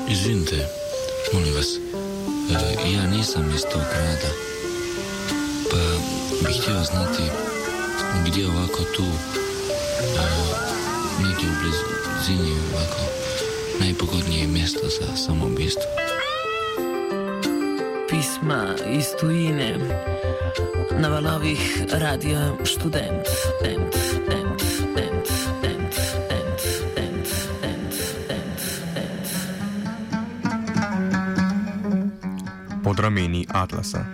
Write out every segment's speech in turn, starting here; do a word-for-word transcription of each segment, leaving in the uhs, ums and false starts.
Izvinite, molim vas, e, ja nisam iz tog grada, pa bih htio znati gdje ovako tu, e, negdje u blizini ovako najpogodnije mjesto za samoubistvo. Pisma iz tujine na valovih radija Študent. Ent, ent, ent, ent, ent, ent, ent, ent, ent. Pod rameni Atlasa.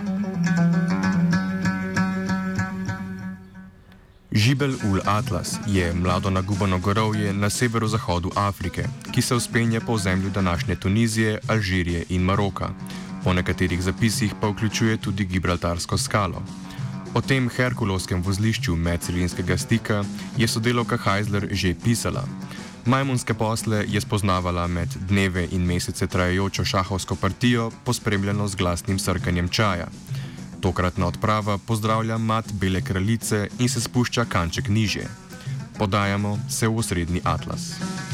Žibel ul Atlas je mlado nagubano gorovje na severozahodu Afrike, ki se vzpenja po ozemlju današnje Tunizije, Alžirije in Maroka. Po nekaterih zapisih pa vključuje tudi Gibraltarsko skalo. O tem herkulovskem vozlišču medcelinskega stika je sodelavka Heisler že pisala. Majmunske posle je spoznavala med dneve in mesece trajajočo šahovsko partijo, pospremljeno z glasnim srkanjem čaja. Tokratna odprava pozdravlja mat bele kraljice in se spušča kanček nižje. Podajamo se v osrednji Atlas.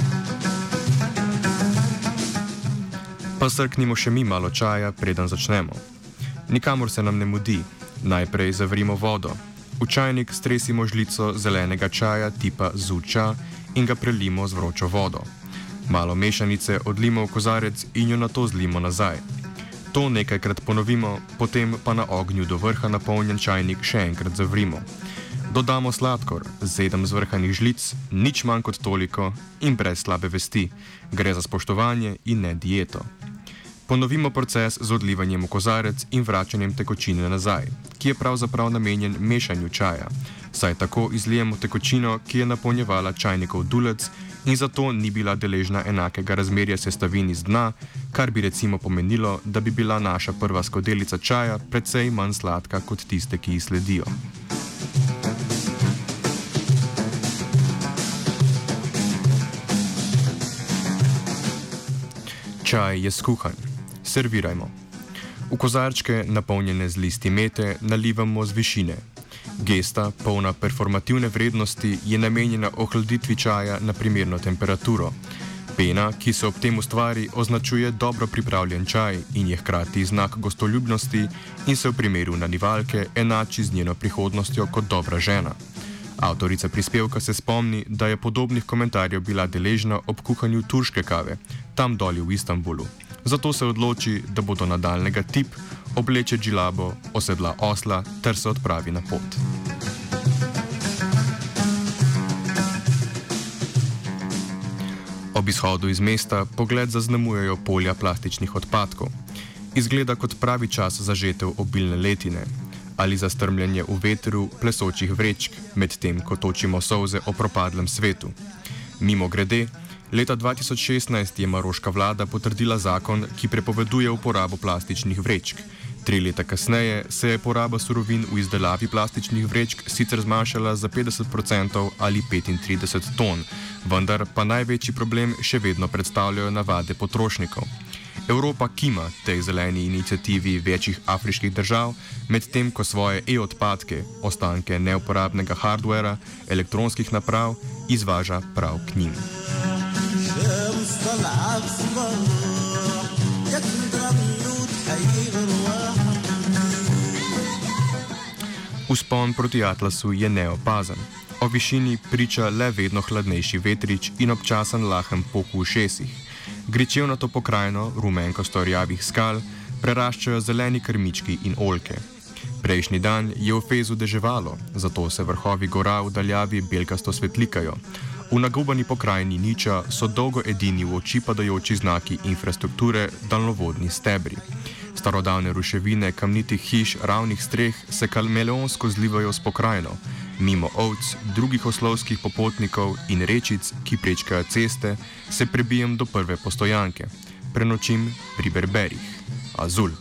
Pa srknimo še mi malo čaja, preden začnemo. Nikamor se nam ne mudi. Najprej zavrimo vodo. V čajnik stresimo žlico zelenega čaja tipa zuča in ga prelimo z vročo vodo. Malo mešanice odlimo v kozarec in jo nato zlimo nazaj. To nekajkrat ponovimo, potem pa na ognju do vrha napolnjen čajnik še enkrat zavrimo. Dodamo sladkor, sedem zvrhanih žlic, nič manj kot toliko in brez slabe vesti. Gre za spoštovanje in ne dieto. Ponovimo proces z odlivanjem v kozarec in vračanjem tekočine nazaj, ki je pravzaprav namenjen mešanju čaja, saj tako izlijemo tekočino, ki je napolnjevala čajnikov dulec in zato ni bila deležna enakega razmerja sestavin iz dna, kar bi recimo pomenilo, da bi bila naša prva skodelica čaja precej manj sladka kot tiste, ki ji sledijo. Čaj je skuhan. Servirajmo. V kozarčke, napolnjene z listi mete, nalivamo z višine. Gesta, polna performativne vrednosti, je namenjena ohladitvi čaja na primerno temperaturo. Pena, ki se ob tem ustvari, označuje dobro pripravljen čaj in je hkrati znak gostoljubnosti in se v primeru nanivalke enači z njeno prihodnostjo kot dobra žena. Avtorica prispevka se spomni, da je podobnih komentarjev bila deležna ob kuhanju turške kave, tam dolje v Istanbulu. Zato se odloči, da bo do nadaljnega tip, obleče džilabo, osedla osla ter se odpravi na pot. Ob izhodu iz mesta pogled zaznamujejo polja plastičnih odpadkov. Izgleda kot pravi čas za žetev obilne letine ali za strmljanje v vetru plesočih vrečk, medtem ko točimo solze o propadlem svetu. Mimo grede, leta dva tisoč šestnajst je maroška vlada potrdila zakon, ki prepoveduje uporabo plastičnih vrečk. Tri leta kasneje se je poraba surovin v izdelavi plastičnih vrečk sicer zmanjšala za petdeset odstotkov ali petintrideset ton, vendar pa največji problem še vedno predstavljajo navade potrošnikov. Evropa kima tej zeleni iniciativi večjih afriških držav, medtem ko svoje e-odpadke, ostanke neuporabnega hardwarea, elektronskih naprav, izvaža prav k njim. Vzpon proti Atlasu je neopazen. O višini priča le vedno hladnejši vetrič in občasen lahen pok v ušesih. Gričevnato pokrajino rumenkasto rjavih skal preraščajo zeleni krmički in oljke. Prejšnji dan je v Fezu deževalo, zato se vrhovi gora v daljavi belkasto svetlikajo. V nagubani pokrajini Niča so dolgo edini v oči padajoči znaki infrastrukture daljnovodni stebri. Starodavne ruševine kamnitih hiš ravnih streh se kameleonsko zlivajo s pokrajino, mimo ovc, drugih oslovskih popotnikov in rečic, ki prečkajo ceste, se prebijem do prve postojanke. Prenočim pri berberih. Azul.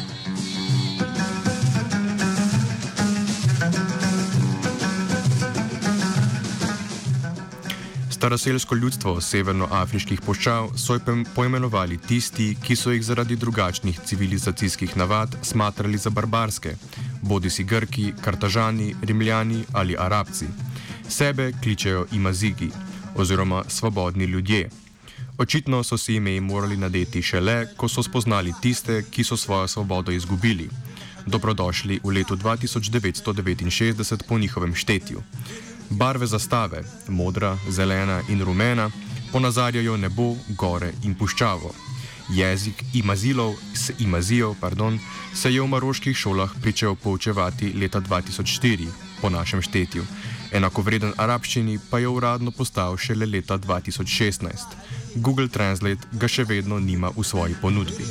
Staroselsko ljudstvo severnoafriških puščav so poimenovali tisti, ki so jih zaradi drugačnih civilizacijskih navad smatrali za barbarske, bodisi Grki, Kartažani, Rimljani ali Arabci. Sebe kličejo imazigi, oziroma svobodni ljudje. Očitno so si ime morali nadeti šele, ko so spoznali tiste, ki so svojo svobodo izgubili. Dobrodošli v letu dva tisoč devetsto devetinšestdeset po njihovem štetju. Barve zastave, modra, zelena in rumena, ponazarjajo nebo, gore in puščavo. Jezik imazilov, s imazijo, pardon, se je v maroških šolah pričel poučevati leta dva tisoč štiri, po našem štetju. Enakovreden arabščini pa je uradno postal šele leta dva tisoč šestnajst. Google Translate ga še vedno nima v svoji ponudbi.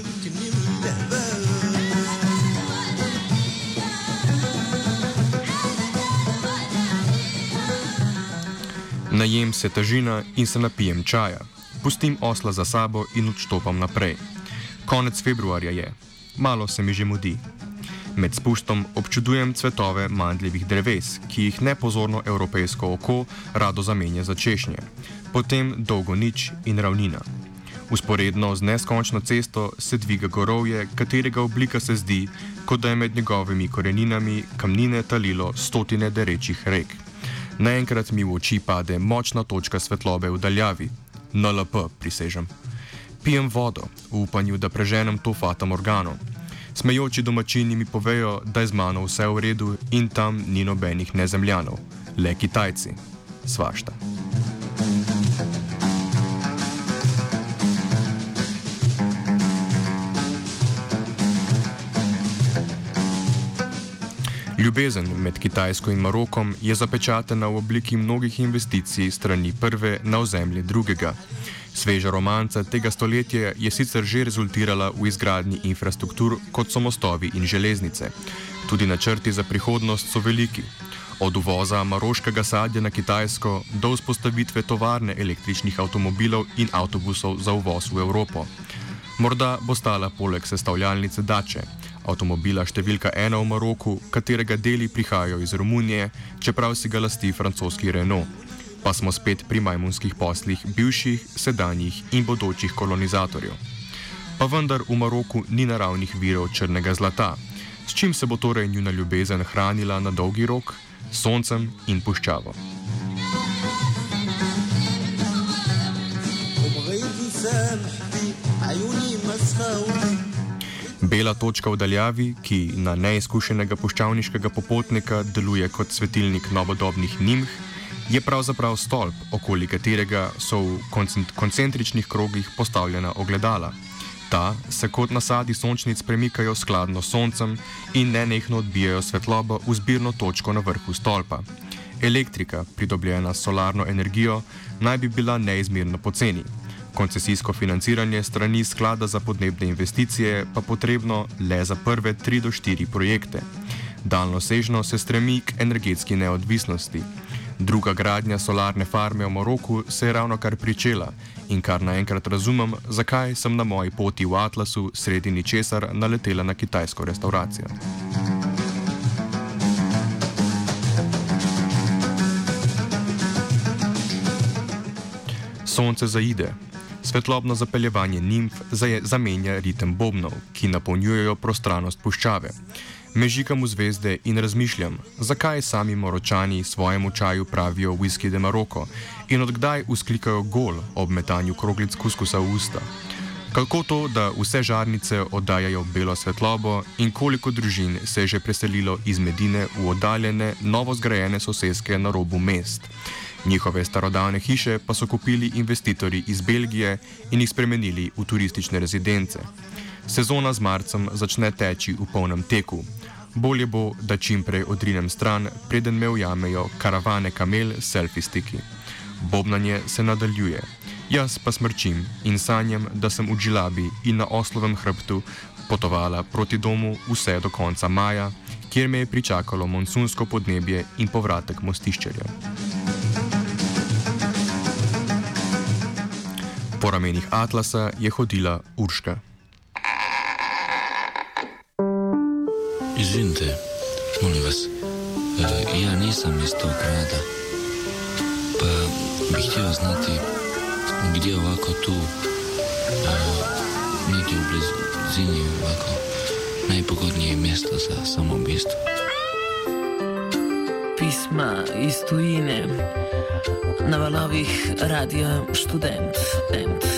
Najem se tažina in se napijem čaja. Pustim osla za sabo in odštopam naprej. Konec februarja je. Malo se mi že mudi. Med spustom občudujem cvetove mandljevih dreves, ki jih nepozorno evropejsko oko rado zamenja za češnje. Potem dolgo nič in ravnina. Usporedno z neskončno cesto se dviga gorovje, katerega oblika se zdi, kot da je med njegovimi koreninami kamnine talilo stotine derečih rek. Naenkrat mi v oči pade močna točka svetlobe v daljavi. N L P, prisežem. Pijem vodo, v upanju, da preženem to fata morgano. Smejoči domačini mi povejo, da je z mano vse v redu in tam ni nobenih nezemljanov. Le Kitajci. Svašta. Ljubezen med Kitajsko in Marokom je zapečatena v obliki mnogih investicij strani prve na ozemlje drugega. Sveža romanca tega stoletja je sicer že rezultirala v izgradnji infrastruktur, kot so mostovi in železnice. Tudi načrti za prihodnost so veliki. Od uvoza maroškega sadja na Kitajsko do vzpostavitve tovarne električnih avtomobilov in avtobusov za uvoz v Evropo. Morda bo stala poleg sestavljalnice Dače, avtomobila številka ena v Maroku, katerega deli prihajajo iz Romunije, čeprav si ga lasti francoski Renault. Pa smo spet pri majmunskih poslih bivših, sedanjih in bodočih kolonizatorjev. Pa vendar v Maroku ni naravnih virov črnega zlata. S čim se bo torej njuna ljubezen hranila na dolgi rok? S soncem in puščavo. Bela točka v daljavi, ki na neizkušenega puščavniškega popotnika deluje kot svetilnik novodobnih nimh, je pravzaprav stolp, okoli katerega so v koncentričnih krogih postavljena ogledala. Ta se kot nasadi sončnic premikajo skladno s soncem in nenehno odbijajo svetlobo v zbirno točko na vrhu stolpa. Elektrika, pridobljena s solarno energijo, naj bi bila neizmerno poceni. Koncesijsko financiranje strani Sklada za podnebne investicije pa potrebno le za prve tri do štiri projekte. Daljnosežno se stremi k energetski neodvisnosti. Druga gradnja solarne farme v Maroku se je ravno kar pričela in kar naenkrat razumem, zakaj sem na moji poti v Atlasu sredi ničesar naletela na kitajsko restauracijo. Sonce zaide. Svetlobno zapeljevanje nimf zamenja ritem bobnov, ki napolnjujejo prostranost puščave. Mežikam v zvezde in razmišljam, zakaj sami Maročani svojemu čaju pravijo whisky de Maroko in odkdaj usklikajo gol ob metanju kroglic kuskusa v usta. Kako to, da vse žarnice oddajajo belo svetlobo in koliko družin se je že preselilo iz Medine v oddaljene, novo zgrajene soseske na robu mest. Njihove starodavne hiše pa so kupili investitorji iz Belgije in jih spremenili v turistične rezidence. Sezona z marcem začne teči v polnem teku. Bolje bo, da čim prej odrinem stran, preden me ujamejo karavane kamel s selfie stiki. Bobnanje se nadaljuje. Jaz pa smrčim in sanjam, da sem v džilabi in na oslovem hrbtu potovala proti domu vse do konca maja, kjer me je pričakalo monsunsko podnebje in povratek mostiščarja. Po ramenih Atlasa je hodila Urška. Izvinite, molim vas, e, ja nisam iz tog grada, pa bih htio znati gdje ovako tu, e, negdje u blizini ovako najpogodnije mjesto za samoubistvo. Pisma iz tujine na valovih Radia Študent.